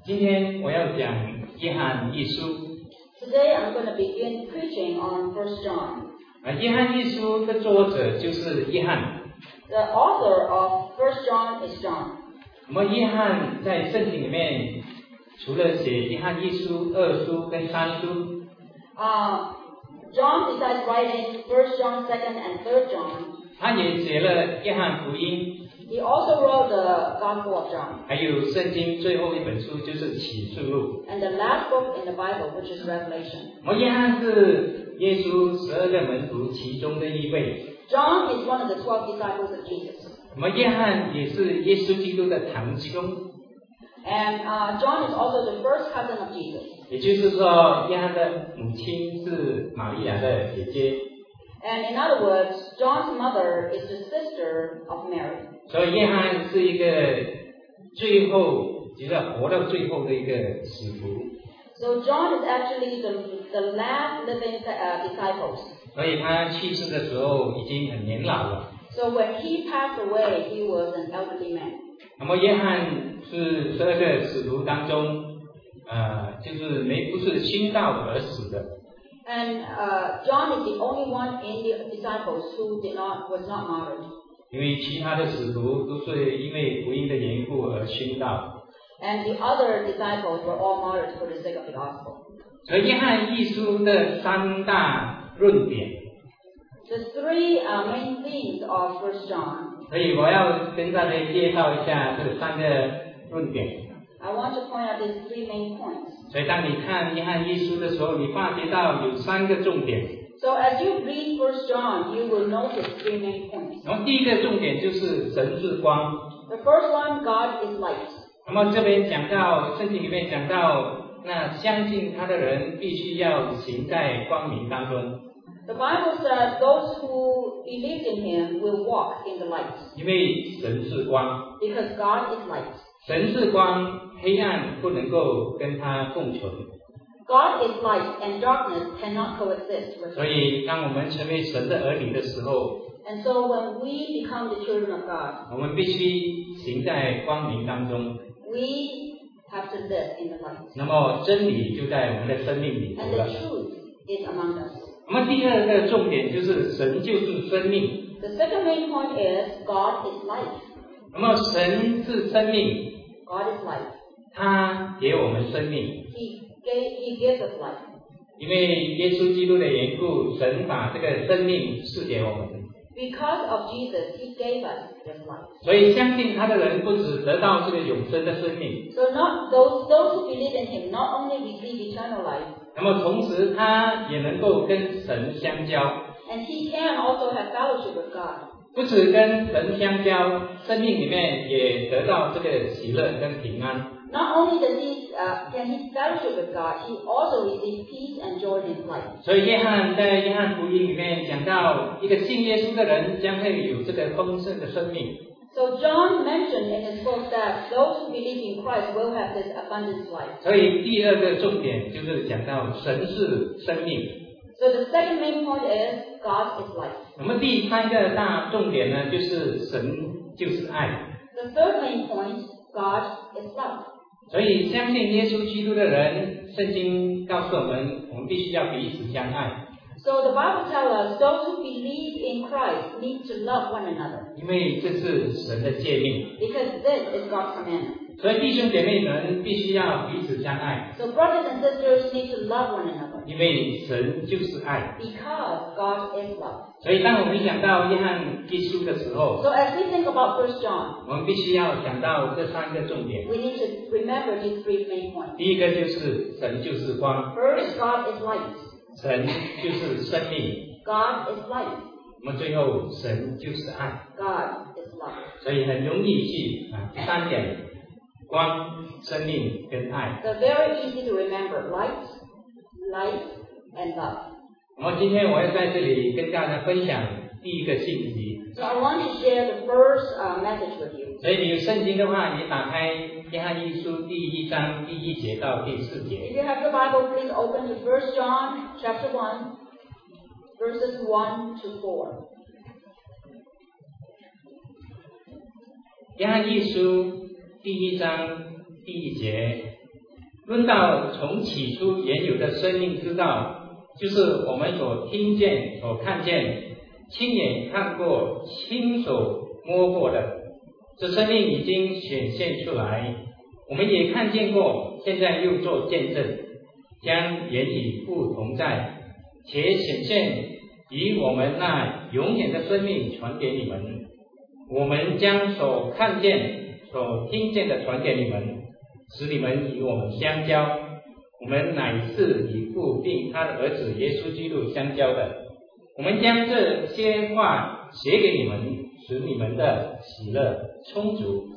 今天我要讲约翰一书。 Today I'm going to begin preaching on 1 John. 约翰一书的作者就是约翰。 The author of 1 John is John. 我们约翰在圣经里面，除了写约翰一书、二书跟三书， John, besides writing 1 John, 2nd and 3rd John, 他也写了约翰福音。 he also wrote the Gospel of John. 还有圣经最后一本书就是启示录。 And the last book in the Bible, which is Revelation. 我们约翰是耶稣12个门徒其中的一位。 John is one of the 12 disciples of Jesus. 我们约翰也是耶稣基督的堂兄。 And John is also the first cousin of Jesus. 也就是说，约翰的母亲是玛利亚的姐姐。 And in other words, John's mother is the sister of Mary. 所以约翰是一个最后，就是活到最后的一个使徒。 So John is actually the last living disciple. 所以他去世的时候已经很年老了。 So when he passed away, he was an elderly man. 那么约翰是12个使徒当中，就是不是殉道而死的。 And John is the only one in the disciples who was not martyred. 因为其他的使徒都是因为福音的缘故而殉道。 And the other disciples were all martyred for the sake of the gospel. 所以约翰一书的3大论点。 The three main themes of 1 John. 所以我要跟大家介绍一下这3个论点。 I want to point out these three main points. 所以当你看约翰一书的时候，你发觉到有3个重点。 So as you read 1 John, you will notice three main points. 然后第一个重点就是神是光。 The first one, God is light. 那么这边讲到圣经里面讲到，那相信他的人必须要行在光明当中。 The Bible says those who believe in Him will walk in the light. 因为神是光。 Because God is light. 神是光，黑暗不能够跟他共存。 God is light, and darkness cannot coexist with 所 Him. 以当我们成为神的儿女的时候， And so when we become the children of God, 我们必须行在光明当中。 we have to live in the light. 那么真理就在我们的生命里头 And 了。 the truth is among us. 那么第二个重点就是神就是生命。 The second main point is God is life. 那么神是生命， God is life. 他给我们生命。 He gives us life. 因为耶稣基督的缘故，神把这个生命赐给我们。 Because of Jesus, He gave us this life. 所以相信他的人不只得到这个永生的生命， So not those who believe in Him not only receive eternal life, 那么同时他也能够跟神相交。 and he can also have fellowship with God. 不止跟神相交，生命里面也得到这个喜乐跟平安。 Not only can he fellowship with God, he also receives peace and joy in his life. 所以约翰在约翰福音里面讲到，一个信耶稣的人将会有这个丰盛的生命。 So John mentioned in his book that those who believe in Christ will have this abundant life. 所以第二个重点就是讲到神是生命。 So the second main point is God is life. 那么第3个大重点呢，就是神就是爱。 The third main point, God is love. 所以相信耶稣基督的人，圣经告诉我们，我们必须要彼此相爱。 So the Bible tells us those who believe in Christ need to love one another. 因为这是神的诫命。 Because this is God's commandment. 所以弟兄姐妹们必须要彼此相爱。 So brothers and sisters need to love one another. 因为神就是爱。 Because God is love. 所以当我们想到约翰一书的时候， So as we think about 1 John, 我们必须要想到这3个重点。 we need to remember these three main points. 第一个就是神就是光， First, God is light. 神就是生命。 God is light. 那么最后，神就是爱。 God is love. 所以很容易去3点：光、生命跟爱。 So very easy to remember. Light, and love. 那么今天我要在这里跟大家分享第一个信息。 So I want to share the first message with you. 所以你有圣经的话，你打开约翰一书第1章第1节到第4节。 If you have the Bible, please open to 1 John chapter 1, verses 1 to 4. 约翰一书第1章第1节， 论到从起初原有的生命之道，就是我们所听见、所看见、亲眼看过、亲手摸过的，这生命已经显现出来，我们也看见过，现在又做见证，将原与父同在，且显现以我们那永远的生命传给你们。我们将所看见、所听见的传给你们，使你们与我们相交。我们乃是与父并他的儿子耶稣基督相交的。我们将这些话写给你们，使你们的喜乐充足。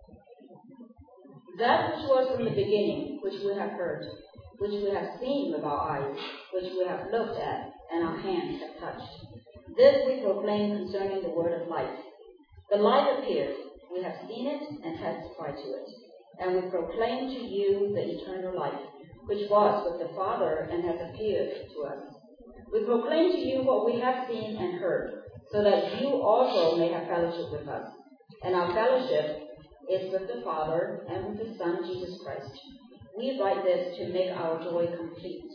That which was from the beginning, which we have heard, which we have seen with our eyes, which we have looked at, and our hands have touched. This we proclaim concerning the word of life. The light appeared, we have seen it and testified to it, and we proclaim to you the eternal life, which was with the Father and has appeared to us. We proclaim to you what we have seen and heard, so that you also may have fellowship with us. And our fellowship is with the Father and with His Son, Jesus Christ. We write this to make our joy complete.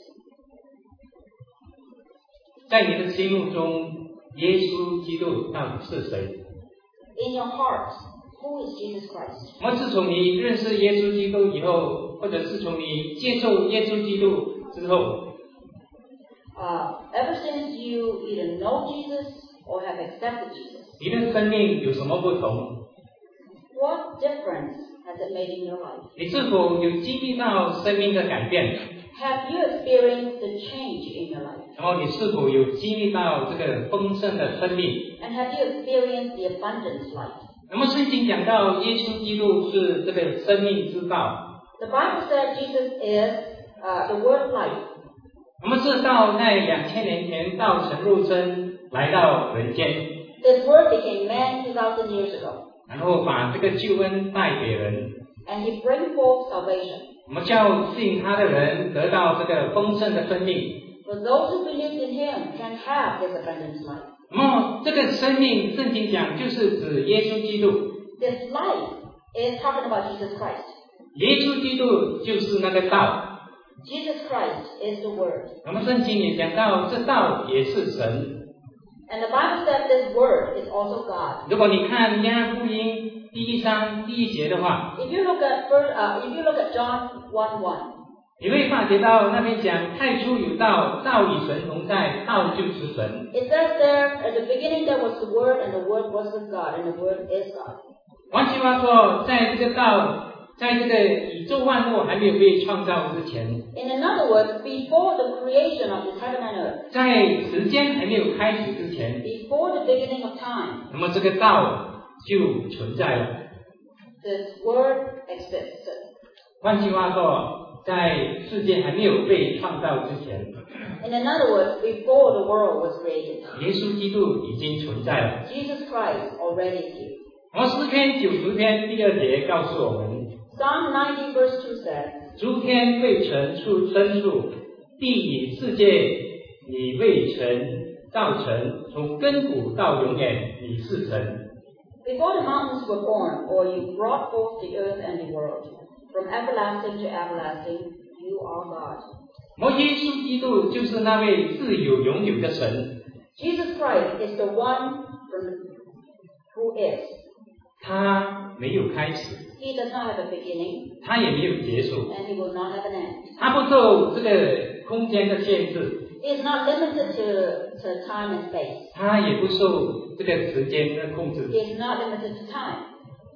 在你的心目中，耶稣基督到底是谁？ In your heart, who is Jesus Christ? 我们自从你认识耶稣基督以后，或者是从你接受耶稣基督之后， Ever since you either know Jesus or have accepted Jesus, 你的生命有什么不同？ what difference has it made in your life? 你是否有经历到生命的改变？ Have you experienced the change in your life? 然后你是否有经历到这个丰盛的生命？ And have you experienced the abundant life? 那么圣经讲到耶稣基督是这个生命之道， The Bible said Jesus is the word of life. 我们知道在2000年前道成肉身来到人间， This word became man 2,000 years ago. 然后把这个救恩带给人， And He bring forth salvation. 我们叫信他的人得到这个丰盛的生命。 For those who believe in Him can have this abundant life. 那么这个生命圣经讲就是指耶稣基督， This life is talking about Jesus Christ. 耶稣基督就是那个道。 Jesus Christ is the Word. 那么圣经也讲到这道也是神。 And the Bible said this Word is also God. 如果你看约翰福音第1章第1节的话， If you look at John 1:1, 你会发觉到那边讲太初有道，道与神同在，道就是神。 it says there, at the beginning there was the Word, and the Word was with God, and the Word is God. 换句话说，在这个道，在这个宇宙万物还没有被创造之前， In another words, before the creation of this heaven and earth, 在时间还没有开始之前， before the beginning of time, 那么这个道就存在了。 this Word existed. 换句话说，在世界还没有被创造之前， In another words, before the world was created, 耶稣基督已经存在了。 Jesus Christ already existed. 然后诗篇90篇第2节告诉我们， Psalm 90 verse 2 says, 诸天未曾生出，地与世界你未曾造成，从亘古到永远你是神。 Before the mountains were born, or you brought forth the earth and the world, from everlasting to everlasting, you are God. 摩耶稣基督就是那位自有永有的神， Jesus Christ is the one who is. 他没有开始， He does not have a beginning, 他也没有结束， and He will not have an end. 他不受这个空间的限制， He is not limited to time and space. 他也不受这个时间的控制。 He is not limited to time.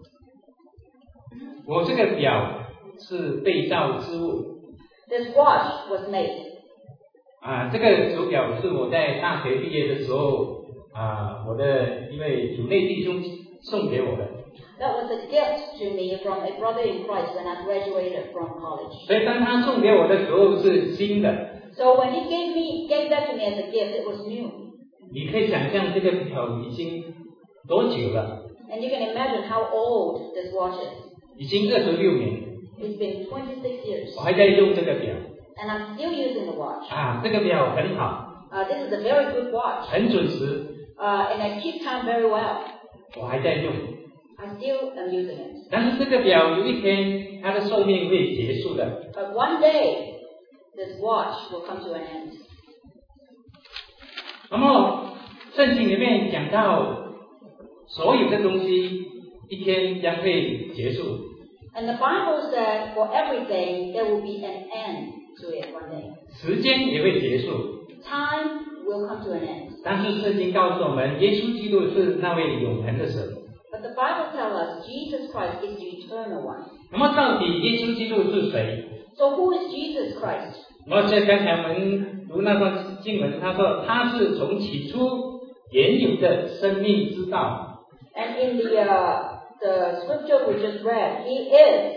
我这个表是被造之物 This watch was made. 啊，这个手表是我在大学毕业的时候啊，我的一位主内弟兄送给我的。 That was a gift to me from a brother in Christ when I graduated from college. 所以当他送给我的时候是新的， So when he gave that to me as a gift, it was new. 你可以想象这个表已经多久了？ And you can imagine how old this watch is. 已经26年， It's been 26 years. 我还在用这个表 And I'm still using the watch. 啊，这个表很好， This is a very good watch. 很准时， And I keep time very well. 我还在用。 I still am using it. 但是这个表有一天它的寿命会结束的。 But one day, this watch will come to an end. 那么圣经里面讲到，所有的东西一天将会结束。 And the Bible says for everything there will be an end to it one day. 时间也会结束。 Time will come to an end. 但是圣经告诉我们，耶稣基督是那位永恒的神。 But the Bible tells us Jesus Christ is the eternal one. 那么到底耶稣基督是谁？ So who is Jesus Christ? 那么刚才我们读那段经文，他说他是从起初原有的生命之道。 And in the scripture we just read, He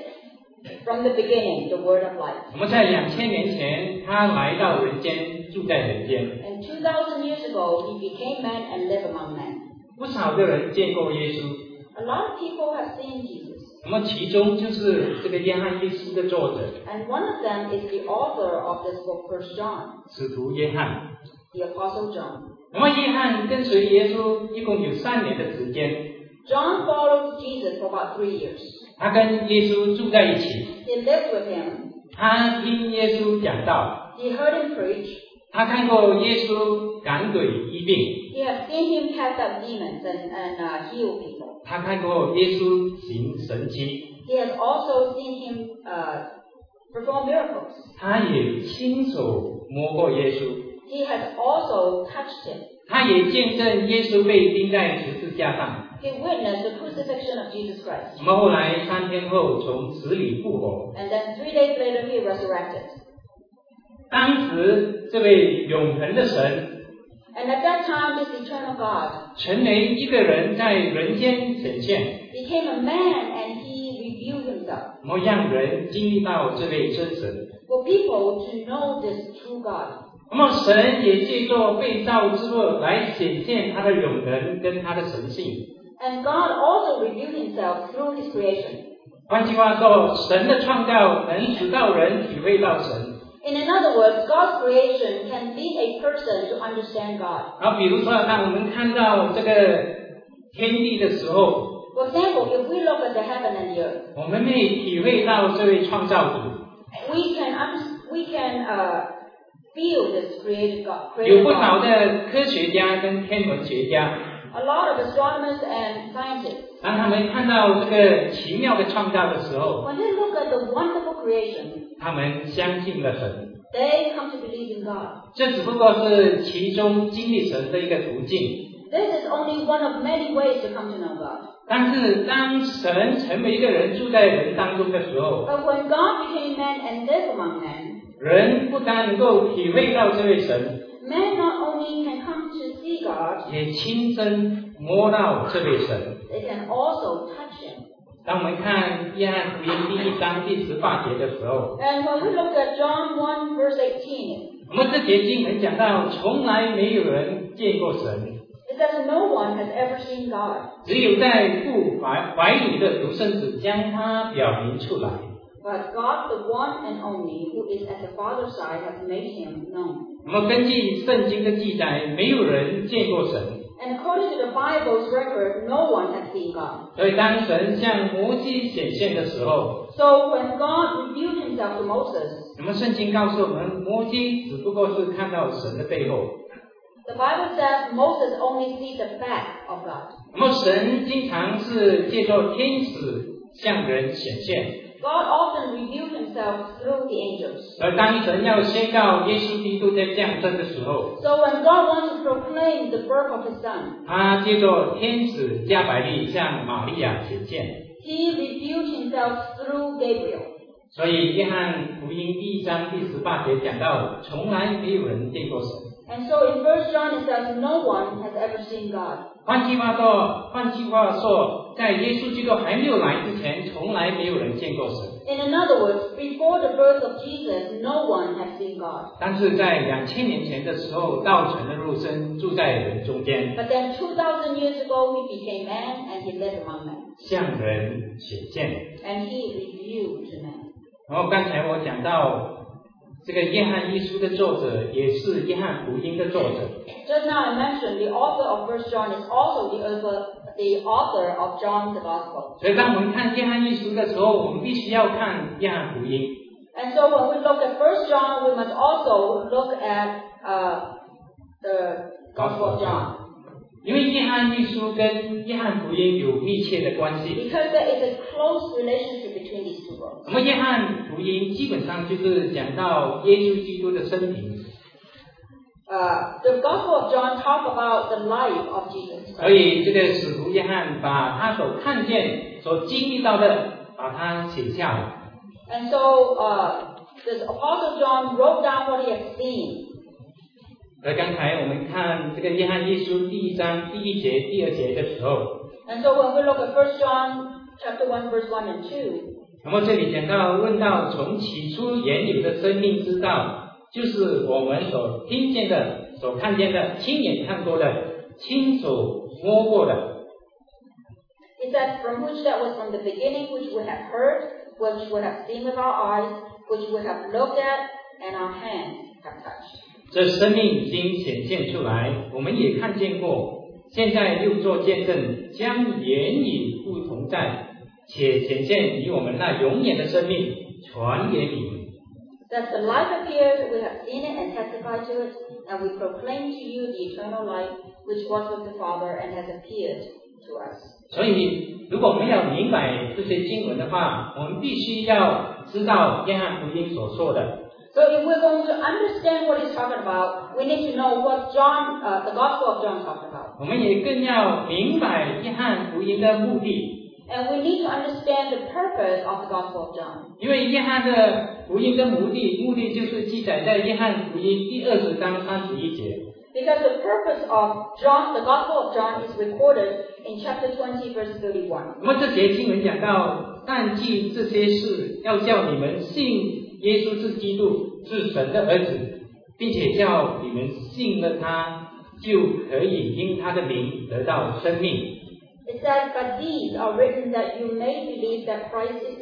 is from the beginning the Word of life. 我们在2000年前，他来到人间，住在人间。 And 2,000 years ago, He became man and lived among men. 不少的人见过耶稣。 A lot of people have seen Jesus. 那么其中就是这个约翰一书的作者， And one of them is the author of this book, 1 John, 使徒约翰。 the Apostle John. 那么约翰跟随耶稣一共有3年的时间， John followed Jesus for about 3 years. 他跟耶稣住在一起， He lived with him. 他听耶稣讲道， He heard him preach. 他看过耶稣赶鬼医病， He has seen him cast out demons and heal people. 他看过耶稣行神迹， He has also seen him perform miracles. 他也亲手摸过耶稣， He has also touched him. 他也见证耶稣被钉在十字架上。 He witnessed the crucifixion of Jesus Christ. 那么后来3天后从死里复活。 And then 3 days later, he resurrected. 当时这位永恒的神 And at that time, this eternal God 成为一个人在人间显现， became a man and he revealed himself 那么让人经历到这位真神。 for people to know this true God. 那么神也借着被造之物来显现他的永恒跟他的神性。 And God also revealed himself through his creation. 换句话说，神的创造能使到人体会到神。 In other words, God's creation can lead a person to understand God. 然后比如说，当我们看到这个天地的时候， For example, if we look at the heaven and the earth, 我们会体会到这位创造主。 we can feel this created God. 有 Created 不少 God. 的科学家跟天文学家， A lot of astronomers and scientists, 当他们看到这个奇妙的创造的时候， when they look at the wonderful creation, 他们相信了神。 they come to believe in God. 这只不过是其中经历神的一个途径。 This is only one of many ways to come to know God. 但是当神成为一个人住在人当中的时候， But when God became man and lived among men, 人不单能够体会到这位神， men not only can come to see God, 也亲身摸到这位神。 they can also touch Him. 当我们看约翰福音第1章第18节的时候， And when we look at John 1 verse 18, 我们这节经文讲到，从来没有人见过神， it says no one has ever seen God, 只有在父怀里的独生子将他表明出来。 but God, the one and only, who is at the Father's side, has made Him known. 那么根据圣经的记载，没有人见过神。 And according to the Bible's record, no one has seen God. 所以当神向摩西显现的时候， So when God revealed Himself to Moses, 那么圣经告诉我们，摩西只不过是看到神的背后。 the Bible says Moses only sees the back of God. 那么神经常是借助天使向人显现。 God often revealed Himself through the angels. 而当神要宣告耶稣基督的降生的时候， So when God wants to proclaim the birth of His Son, 他借助天使加百利向玛利亚显现。 He revealed Himself through Gabriel. 所以约翰福音第1章第18节讲到，从来没有人见过神。 And so in 1 John it says, no one has ever seen God. 换句话说，在耶稣基督还没有来之前，从来没有人见过神。 In other words, before the birth of Jesus, no one has seen God. 但是在2000年前的时候，道成了肉身，住在人中间， But then 2,000 years ago, He became man and He lived among men. 向人显现。 And He revealed to men. 然后刚才我讲到这个约翰一书的作者，也是约翰福音的作者。 Just now I mentioned the author of 1 John is also the the author of John's Gospel. 所以当我们看约翰一书的时候，我们必须要看约翰福音。 And so when we look at 1 John, we must also look at the Gospel of John. 因为约翰一书跟约翰福音有密切的关系。 Because there is a close relationship between these two books. 那么约翰福音基本上就是讲到耶稣基督的生平。 The Gospel of John talk about the life of Jesus. 所以这个使徒约翰把他所看见、所经历到的，把它写下来。 And so the Apostle John wrote down what he had seen. 而刚才我们看这个约翰一书第1章第1节、第2节的时候， And so when we look at 1 John chapter 1 verse 1 and 2, 那么这里讲到问到从起初原有的生命之道，就是我们所听见的、所看见的、亲眼看过的、亲手摸过的。 it says, from which that was from the beginning, which we have heard, which we have seen with our eyes, which we have looked at, and our hands have touched. 这生命已经显现出来，我们也看见过，现在又做见证，将言语不同在，且显现与我们那永远的生命传给你们。 That the life appeared, we have seen it and testified to it, and we proclaim to you the eternal life, which was with the Father and has appeared to us. 所以，如果我们要明白这些经文的话，我们必须要知道约翰福音所说的。 So if we're going to understand what he's talking about, we need to know what John, the Gospel of John talked about. 我们也更要明白约翰福音的目的， And we need to understand the purpose of the Gospel of John. 因为约翰的福音的目的就是记载在约翰福音第20章31节。 Because the purpose of John, the Gospel of John, is recorded in chapter 20, verse 31. 那么这节经文讲到，但记这些事，要叫你们信耶稣是基督，是神的儿子，并且叫你们信了他，就可以因他的名得到生命。 It says, but these are written that you may believe that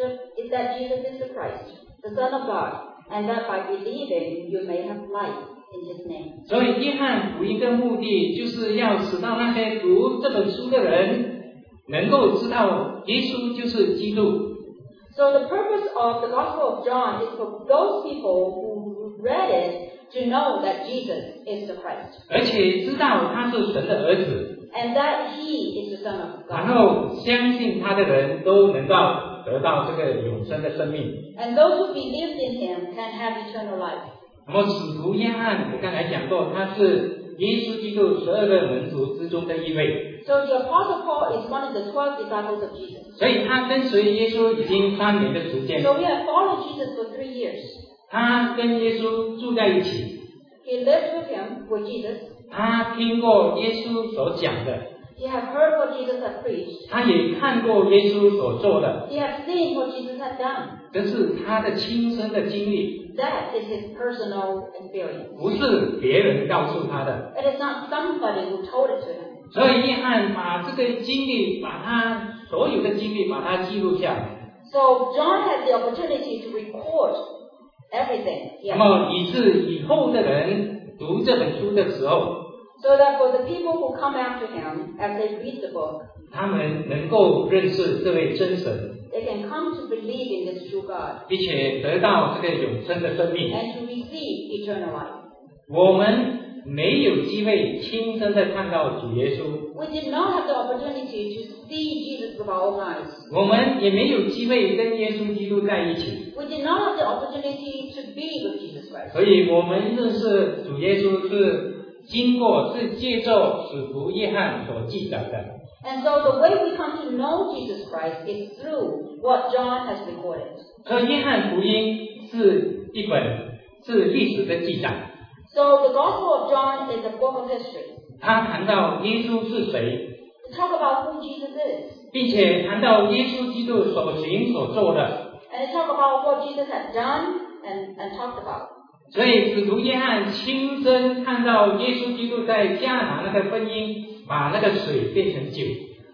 that Jesus is the Christ, the Son of God, and that by believing you may have life in His name. 所以约翰福音的目的，就是要使到那些读这本书的人，能够知道耶稣就是基督。 So the purpose of the Gospel of John is for those people who read it to know that Jesus is the Christ. 而且知道他是神的儿子， And that He is the Son of 然 God. 后相信他的人都能够得到这个永生的生命。 And those who believe in Him can have eternal life. 那么使徒约翰，我刚才讲过，他是耶稣基督12个门徒之中的一位， So the Apostle Paul is one of the 12 disciples of Jesus. 所以他跟随耶稣已经3年的时间， So he had followed Jesus for 3 years. 他跟耶稣住在一起， He lived with Him, with Jesus. 他听过耶稣所讲的， He had heard what Jesus had preached. 他也看过耶稣所做的， He had seen what Jesus had done. 这是他的亲身的经历， That is his personal experience. 不是别人告诉他的。 It is not somebody who told it to him. 所以约翰把这个经历，把他所有的经历，把它记录下来， So John had the opportunity to record everything. 那么以致以后的人读这本书的时候， So that for the people who come after him, as they read the book, 他们能够认识这位真神， they can come to believe in this true God 并且得到这个永生的生命。 and to receive eternal life. 我们没有机会亲身的看到主耶稣， We did not have the opportunity to see Jesus with our own eyes. 我们也没有机会跟耶稣基督在一起， We did not have the opportunity to be with Jesus Christ. 所以我们认识主耶稣是借着使徒约翰所记载的。 And so the way we come to know Jesus Christ is through what John has recorded. 所以约翰福音是历史的记载， So the Gospel of John is a book of history. 他谈到耶稣是谁， To talk about who Jesus is. 并且谈到耶稣基督所行所做的。 And to talk about what Jesus had done and talked about. 所以使徒约翰亲身看到耶稣基督在迦拿那个婚姻，把那个水变成酒。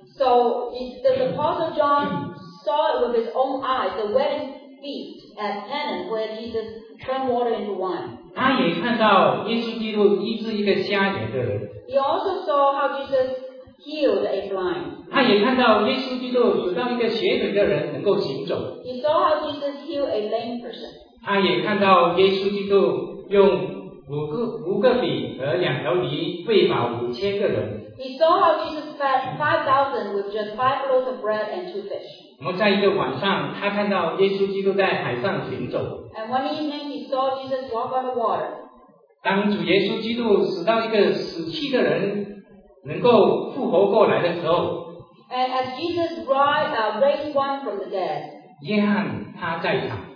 So the Apostle John saw it with his own eyes, the wedding feast at Cana, where Jesus turned water into wine. 他也看到耶稣基督医治一个瞎眼的人， He also saw how Jesus healed a blind. 他也看到耶稣基督使到一个瘸腿的人能够行走。 He saw how Jesus healed a lame person. 他也看到耶稣基督用五个饼和2条鱼喂饱5000个人。 He saw how Jesus fed 5,000 with just 5 loaves of bread and 2 fish. 那么在一个晚上，他看到耶稣基督在海上行走。 And one evening he saw Jesus walk on the water. 当主耶稣基督使到一个死去的人能够复活过来的时候， And as Jesus raised one from the dead, 约翰他在场，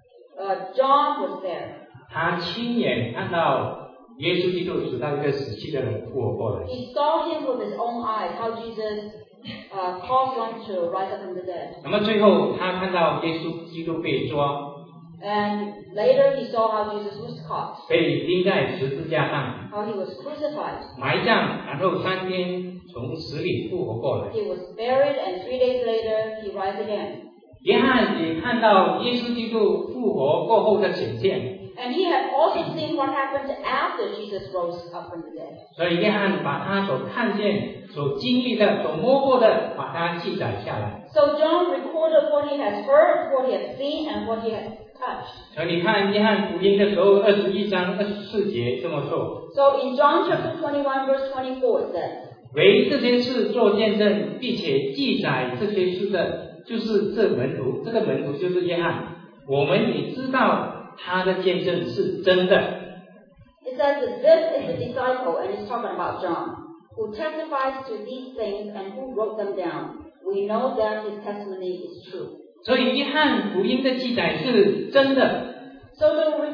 John was there. 他亲眼看到耶稣基督使到一个死去的人复活过来。 He saw him with his own eyes, how Jesus caused one to rise up from the dead. 那么最后他看到耶稣基督被抓， And later he saw how Jesus was caught, 被钉在十字架上， how he was crucified. 埋葬，然后3天从死里复活过来。 He was buried, and 3 days later he rose again. 约翰也看到耶稣基督复活过后的显现， And he had also seen what happened after Jesus rose up from the dead. 所以约翰把他所看见、所经历的、所摸过的，把它记载下来。 So John recorded what he had heard, what he had seen, and what he had touched. 所以你看约翰福音的时候，21章24节这么说： So in John chapter 21, verse 24, it says, 为这些事做见证，并且记载这些事的，就是这门徒。这个门徒就是约翰。我们也知道他的见证是真的。 it says that this is the disciple, and it's talking about John, who testifies to these things and who wrote them down. We know that his testimony is true. 所以约翰福音的记载是真的， So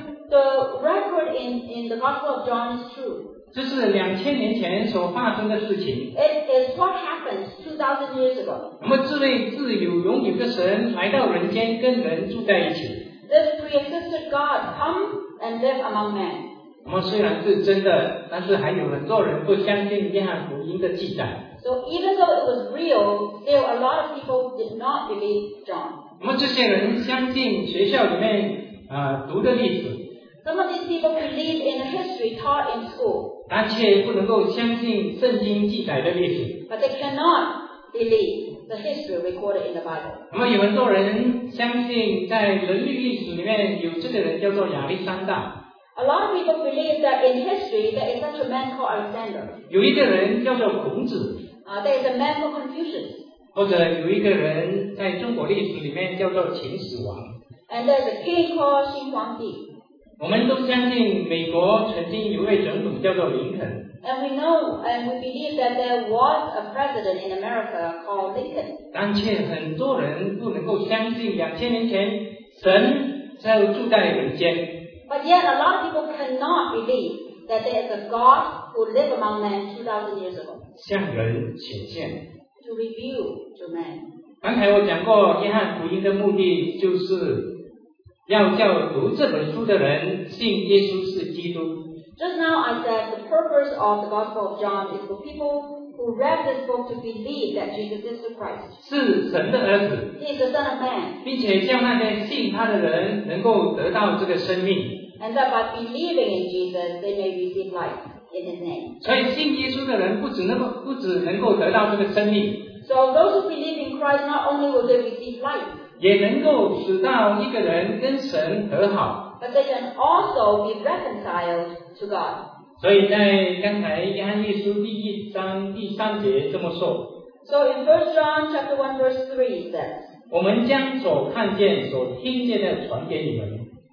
the record in the Gospel of John is true. 这是2000年前所发生的事情。 It is what happened 2,000 years ago. 那么这位自有永有的神来到人间，跟人住在一起。 This pre-existed God come and live among men. 那么虽然是真的，但是还有很多人不相信约翰福音的记载。 So even though it was real, still a lot of people did not believe John. 那么这些人相信学校里面读的历史， Some of these people believe in the history taught in school, 但却不能够相信圣经记载的历史。 but they cannot believe the history recorded in the Bible. 那么有很多人相信，在人类历史里面有这个人叫做亚历山大， A lot of people believe that in history there is such a man called Alexander. 有一个人叫做孔子， There is a man called Confucius. 或者有一个人在中国历史里面叫做秦始皇。 And there's a king called Xin Huangdi. 我们都相信美国曾经有一位总统叫做林肯， And we know and we believe that there was a president in America called Lincoln. 但却很多人不能够相信2000年前神就住在人间。 But yet a lot of people cannot believe that there is a God who lived among men 2,000 years ago 向人显现。 to reveal to men. 刚才我讲过，约翰福音的目的就是要叫读这本书的人信耶稣是基督。 Just now I said the purpose of the Gospel of John is for people who read this book to believe that Jesus is the Christ. 是神的儿子， He is the Son of Man. 并且叫那些信他的人能够得到这个生命。 And that by believing in Jesus they may receive life in His name. 所以信耶稣的人不只能够得到这个生命， So those who believe in Christ, not only will they receive life, 也能够使到一个人跟神和好。 but they can also be reconciled to God. 所以在刚才约翰一书第1章第3节这么说： So in 1 John chapter 1 verse 3 it says, 我们将所看见、所听见的传给你们，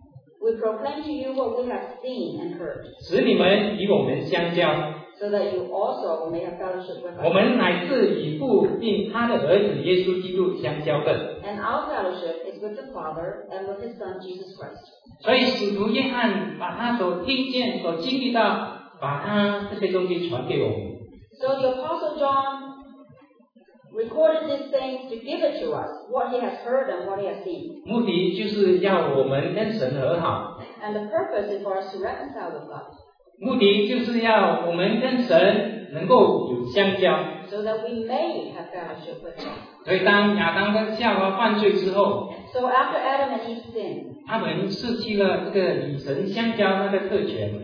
We proclaim to you what we have seen and heard, 使你们与我们相交。 so that you also may have fellowship with 我 us. 们乃是与父并他的儿子耶稣基督相交的。 And our fellowship is with the Father and with His Son Jesus Christ. 所以使徒约翰把他所听见、所经历到，把他这些东西传给我们。 So the Apostle John recorded these things to give it to us, what he has heard and what he has seen. 目的就是要我们跟神和好， And the purpose is for us to reconcile with God, 目的就是要我们跟神能够有相交。 so that we may have fellowship with God. 所以当亚当跟夏娃犯罪之后， So after Adam and Eve sinned, 他们失去了这个与神相交那个特权，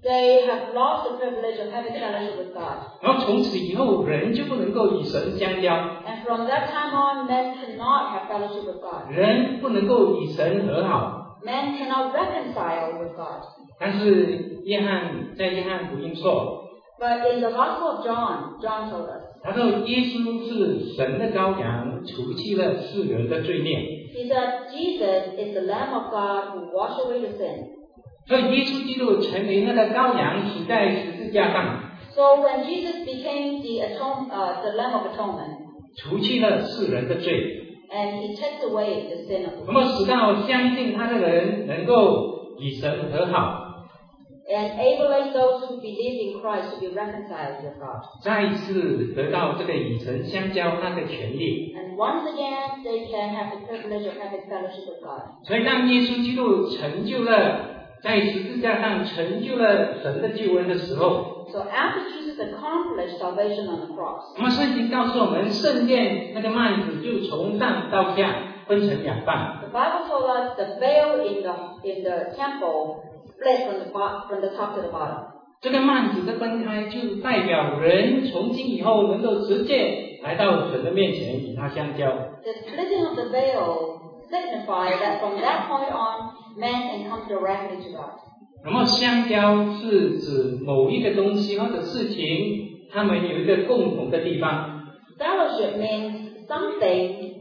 They have lost the privilege of having fellowship with God. 然后从此以后，人就不能够与神相交， And from that time on, men cannot have fellowship with God. 人不能够与神和好。 Men cannot reconcile with God. 但是约翰福音说， But in the Gospel of John, John told us, 他说耶稣是神的羔羊，除去了世人的罪孽。 he said, Jesus is the Lamb of God who washed away the sin. 所以耶稣基督成为那个羔羊，死在十字架上， So when Jesus became the Lamb of Atonement, 除去了世人的罪， and he takes away the sin of the 那么 world, 使到相信他的人能够与神和好， enabling those who believe in Christ to be reconciled with God. 再一次得到这个与神相交那个权利。 And once again, they can have the privilege of having fellowship with God. 所以当耶稣基督成就了在十字架上成就了神的救恩的时候， So after Jesus accomplished salvation on the cross, 那么圣经告诉我们，圣殿那个幔子就从上到下分成两半。 the Bible told us the veil in the temple split from the top to the bottom. 这个幔子的分开，就代表人从今以后能够直接来到神的面前与他相交。 The splitting of the veil signifies that from that point on, man can come directly to God. 那么相交是指某一个东西或者事情，他们有一个共同的地方。 Fellowship means something,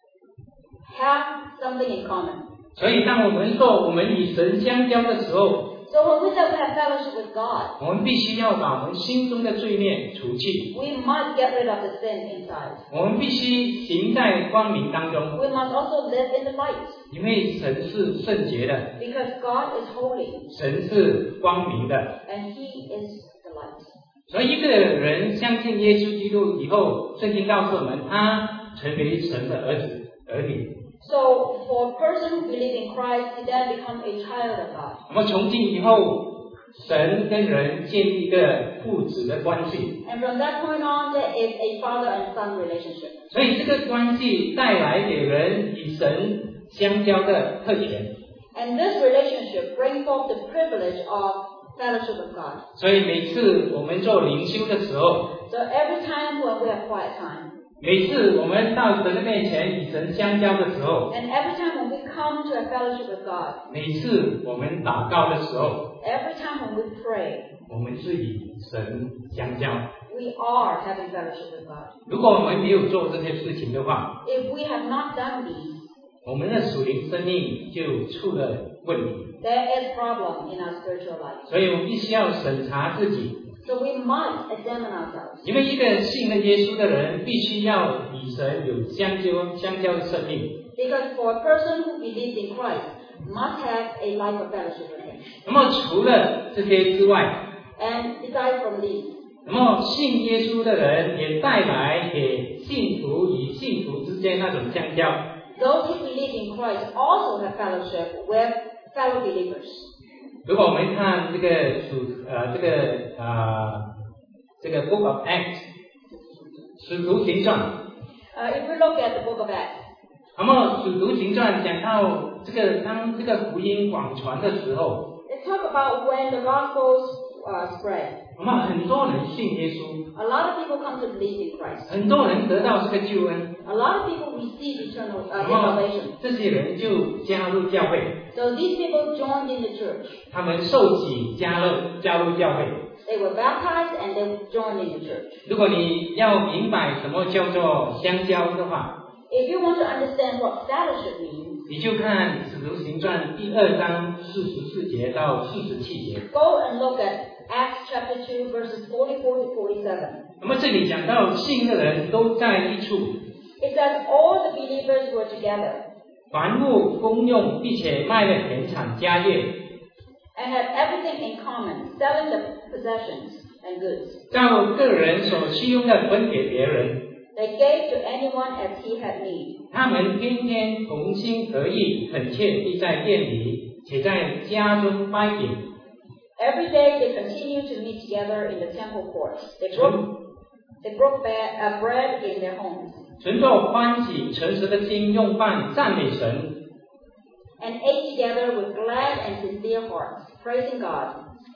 have something in common. 所以当我们说我们与神相交的时候， So when we say we have fellowship with God, 我们必须要把我们心中的罪孽除去， we must get rid of the sin inside. 我们必须行在光明当中， We must also live in the light, 因为神是圣洁的， because God is holy 神是光明的。 and He is the light. 所以一个人相信耶稣基督以后，圣经告诉我们，他成为神的儿女。 So for a person who believes in Christ, he then becomes a child of God. 那么从今以后，神跟人建立一个父子的关系， And from that point on, there is a father and son relationship. 所以这个关系带来给人与神相交的特权。 And this relationship brings forth the privilege of fellowship with God. 所以每次我们做灵修的时候， So every time when we have quiet time, 每次我们到神的面前与神相交的时候， and every time when we come to have fellowship with God, 每次我们祷告的时候， every time when we pray, 我们是与神相交。 we are having fellowship with God. 如果我们没有做这些事情的话， If we have not done these, 我们的属灵生命就出了问题。 there is problem in our spiritual life. 所以我们必须要审查自己， So we must examine ourselves. 因为一个信了耶稣的人，必须要与神有相交的生命。 Because for a person who believes in Christ, must have a life of fellowship with Him. 那么除了这些之外， And aside from these, 那么信耶稣的人也带来给信徒与信徒之间那种相交。 those who believe in Christ also have fellowship with fellow believers. 如果我们看这个Book of Acts 使徒行传， If we look at the book of Acts, 那么使徒行传讲到当这个福音广传的时候， it talk about when the gospels spread. 那么很多人信耶稣， A lot of people come to believe in Christ. 很多人得到这个救恩， A lot of people receive eternal 那么 salvation. 这些人就加入教会， So these people joined in the church. 他们受洗加入教会。 They were baptized and they joined in the church. 如果你要明白什么叫做相交的话， If you want to understand what fellowship means, 你就看使徒行传第2章44节到47节。 go and look at Acts chapter 2 verses 44 to 47. 那么这里讲到信的人都在一处， It says all the believers were together 凡物公用，并且卖了田产家业， and had everything in common, selling the possessions and goods. 照个人所需用的分给别人。 They gave to anyone as he had need. 他们天天同心合意，恳切地在店里，且在家中掰饼， Every day they continued to meet together in the temple courts. They broke bread in their homes 存着欢喜诚实的心，用饭赞美神。 and ate together with glad and sincere hearts, praising God.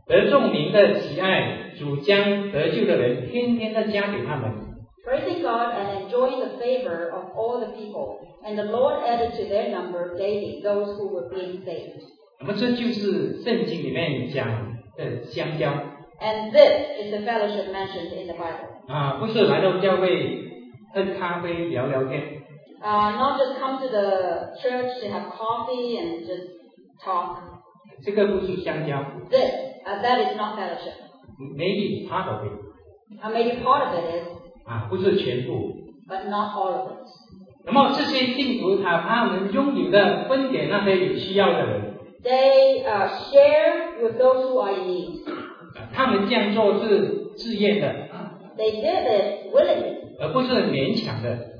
得众民的喜爱，主将得救的人天天的加给他们。 Praising God and enjoying the favor of all the people, and the Lord added to their number daily those who were being saved. 那么这就是圣经里面讲的相交。 And this is the fellowship mentioned in the Bible. 不是来到教会喝咖啡聊聊天。 Not just come to the church to have coffee and just talk. 这个不是相交。 That is not fellowship. Maybe part of it. Maybe part of it is. 不是全部。 But not all of it. 那么这些信徒他们拥有的分给那些有需要的人。 They share with those who are in need. 他们这样做是自愿的。 They did it willingly. 而不是勉强的。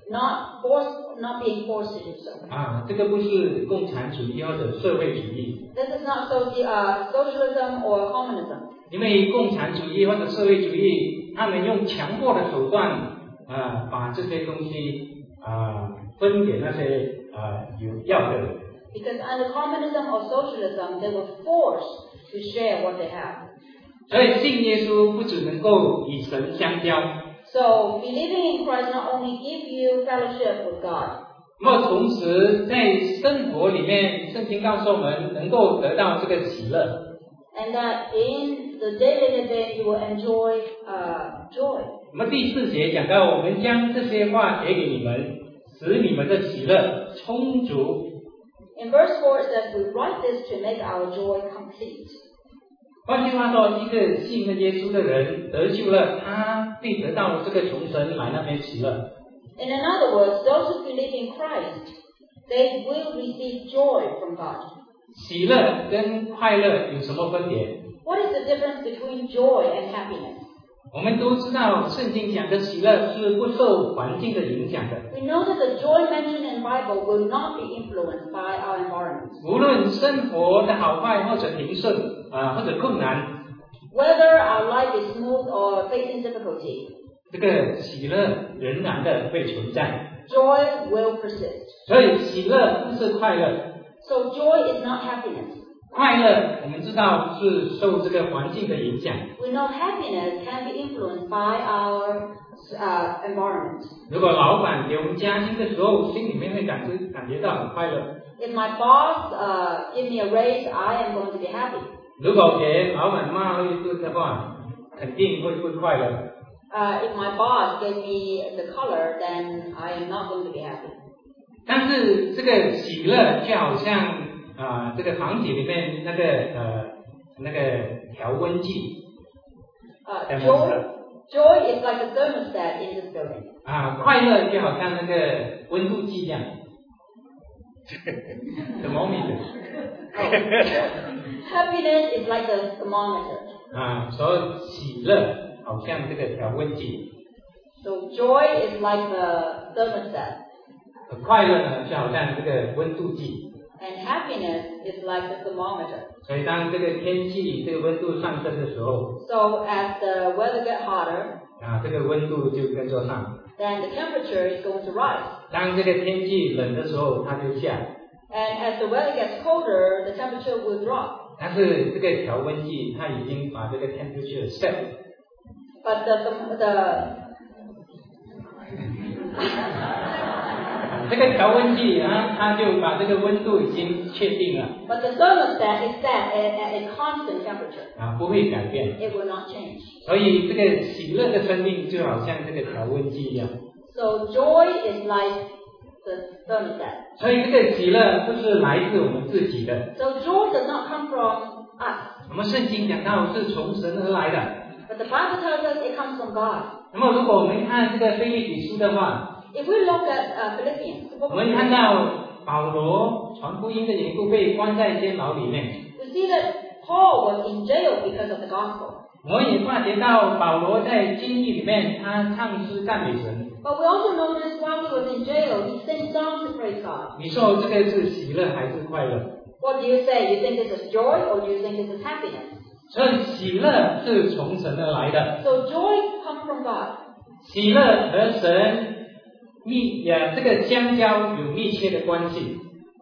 Not being forced to do so. 这个不是共产主义或者社会主义。 This is not socialism or communism. 因为共产主义或者社会主义，他们用强迫的手段，把这些东西分给那些有要的人。 Because under communism or socialism, they were forced to share what they have. 所以信耶稣不只能够与神相交。 So believing in Christ not only give you fellowship with God. 那么同时在生活里面，圣经告诉我们能够得到这个喜乐。 And that in the daily living you will enjoy joy. 那么第4节讲到，我们将这些话写给你们，使你们的喜乐充足。 In verse 4 it says, we write this to make our joy complete. 换句话说，一个信了耶稣的人得救了，他必得到这个从神来那边喜乐。 In other words, those who believe in Christ, they will receive joy from God. 喜乐跟快乐有什么分别？ What is the difference between joy and happiness? 我们都知道，圣经讲的喜乐是不受环境的影响的。 We know that the joy mentioned in the Bible will not be influenced by our environment. 无论生活的好坏或者平顺或者困难 ，Whether our life is smooth or facing difficulty, 这个喜乐仍然的会存在。 Joy will persist. 所以喜乐不是快乐。 So joy is not happiness. 快乐我们知道是受这个环境的影响。 We know happiness can be influenced by our environment. 如果老板给我们加薪的时候，心里面会感觉到很快乐。 If my boss give me a raise, I am going to be happy. 如果给老板骂了一顿的话，肯定会不快乐。 If my boss gave me the color, then I am not going to be happy. 但是这个喜乐就好像这个房子里面那个调温计。 Joy is like a thermostat in this building. 快乐就好像那个温度计一样。thermometer. Happiness is like a thermometer. 所以喜乐好像这个调温计。 So joy is like the thermostat. 快乐呢就好像这个温度计。 And happiness is like the thermometer. 所以当这个天气这个温度上升的时候 So as the weather gets hotter, 这个温度就跟着上。 then the temperature is going to rise. 当这个天气冷的时候它就下。 And as the weather gets colder, the temperature will drop. 但是这个调温计它已经把这个 temperature set。 But 这个调温计它就把这个温度已经确定了。 But the thermostat is set at a constant temperature. 不会改变。 It will not change. 所以这个喜乐的生命就好像这个调温计一样。 So joy is like the thermostat. 所以这个喜乐不是来自我们自己的。 So joy does not come from us. 我们圣经讲到是从神而来的。 But the Bible tells us it comes from God. 那么如果我们看这个腓立比书的话， If we look at Philippians, 我们看到保罗传福音的缘故被关在监牢里面。 we see that Paul was in jail because of the gospel. 我们也发觉到保罗在监狱里面他唱诗赞美神。 But we also notice while he was in jail, he sang songs to praise God. 你说这个是喜乐还是快乐？ What do you say? You think this is joy or do you think this is happiness? 所以喜乐是从神而来的。 So joy comes from God. 喜乐和神这个相交有密切的关系。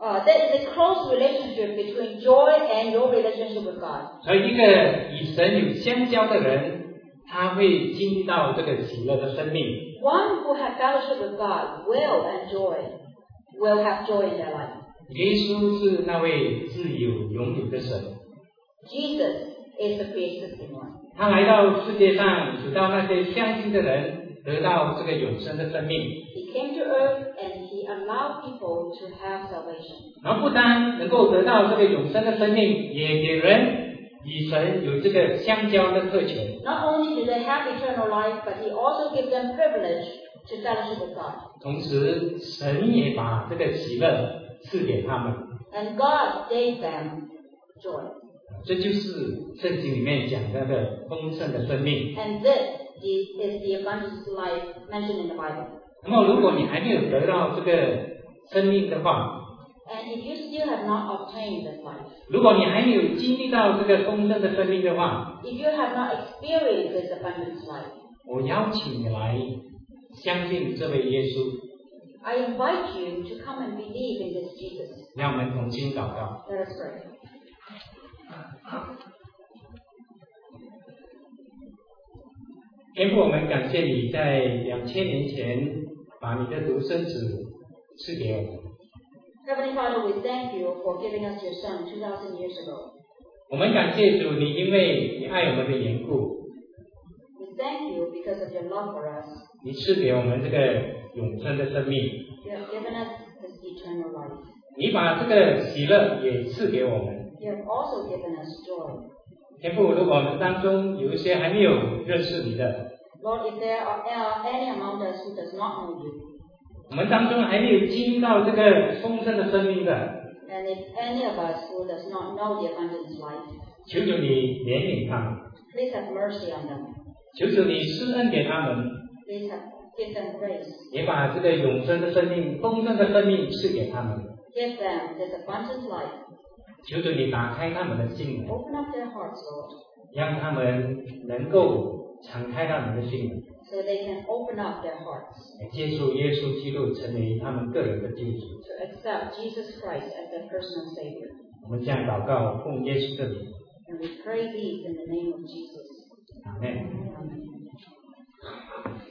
There is a close relationship between joy and your relationship with God. 而一个与神有相交的人，他会经历到这个喜乐的生命。 One who has fellowship with God will have joy in their life. 耶稣是那位自有永有的神， Jesus is the pre-existing one. 他来到世界上，使到那些相信的人得到这个永生的生命。 He came to earth and he allowed people to have salvation. 然后不单能够得到这个永生的生命，也给人与神有这个相交的特权。 Not only do they have eternal life, but he also gives them privilege to fellowship with God. 同时，神也把这个喜乐赐给他们。 And God gave them joy. 这就是圣经里面讲的那个丰盛的生命。 And this is the abundant life mentioned in the Bible. 那么，如果你还没有得到这个生命的话， And if you still have not obtained this life, 如果你还没有经历到这个丰盛的生命的话， if you have not experienced this abundant life, 我邀请你来相信这位耶稣。 I invite you to come and believe in this Jesus. 让我们同心祷告。 Let us pray. 天父，我们感谢你在2000年前把你的独生子赐给我们。 Heavenly Father, we thank you for giving us your Son 2,000 years ago. 我们感谢主，你因为你爱我们的缘故， We thank you because of your love for us. 你赐给我们这个永生的生命。 You have given us this eternal life. 你把这个喜乐也赐给我们。 You have also given us joy. 天父，如果我们当中有一些还没有认识你的， Lord, if there are any among us who does not know you, 我们当中还没有经历到这个丰盛的生命的， and if any of us who does not know the abundant life, 求求你怜悯他们， please have mercy on them. 求求你施恩给他们， Please give them grace. 也把这个永生的生命、丰盛的生命赐给他们。 Give them this abundant life. 求求你打开他们的心门， Open up their hearts, Lord, 让他们能够敞开他们的心门， so they can open up their hearts 来接受耶稣基督成为他们个人的救主。 to accept Jesus Christ as their personal Savior. 我们这样祷告，奉耶稣的名， And we pray these in the name of Jesus. 阿门。 Amen.